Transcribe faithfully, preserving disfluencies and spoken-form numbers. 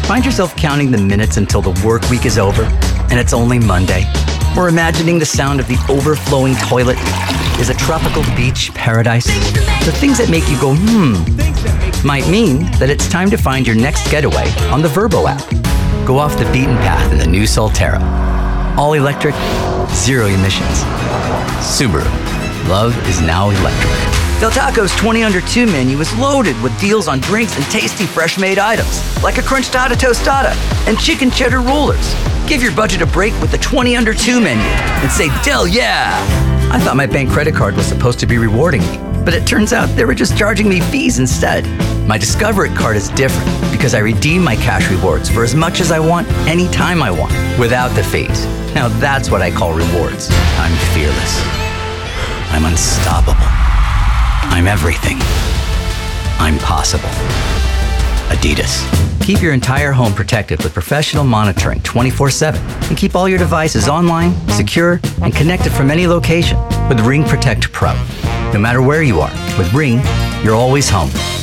Find yourself counting the minutes until the work week is over and it's only Monday? Or imagining the sound of the overflowing toilet is a tropical beach paradise? The things that make you go, hmm, might mean that it's time to find your next getaway on the Vrbo app. Go off the beaten path in the new Solterra. All electric, zero emissions. Subaru. Love is now electric. Del Taco's twenty under two menu is loaded with deals on drinks and tasty fresh-made items, like a crunchtada tostada and chicken cheddar rollers. Give your budget a break with the twenty under two menu and say, Del, yeah! I thought my bank credit card was supposed to be rewarding me, but it turns out they were just charging me fees instead. My Discover It card is different because I redeem my cash rewards for as much as I want, anytime I want, without the fees. Now that's what I call rewards. I'm fearless. I'm unstoppable. I'm everything. I'm possible. Adidas. Keep your entire home protected with professional monitoring twenty-four seven and keep all your devices online, secure, and connected from any location with Ring Protect Pro. No matter where you are, with Ring, you're always home.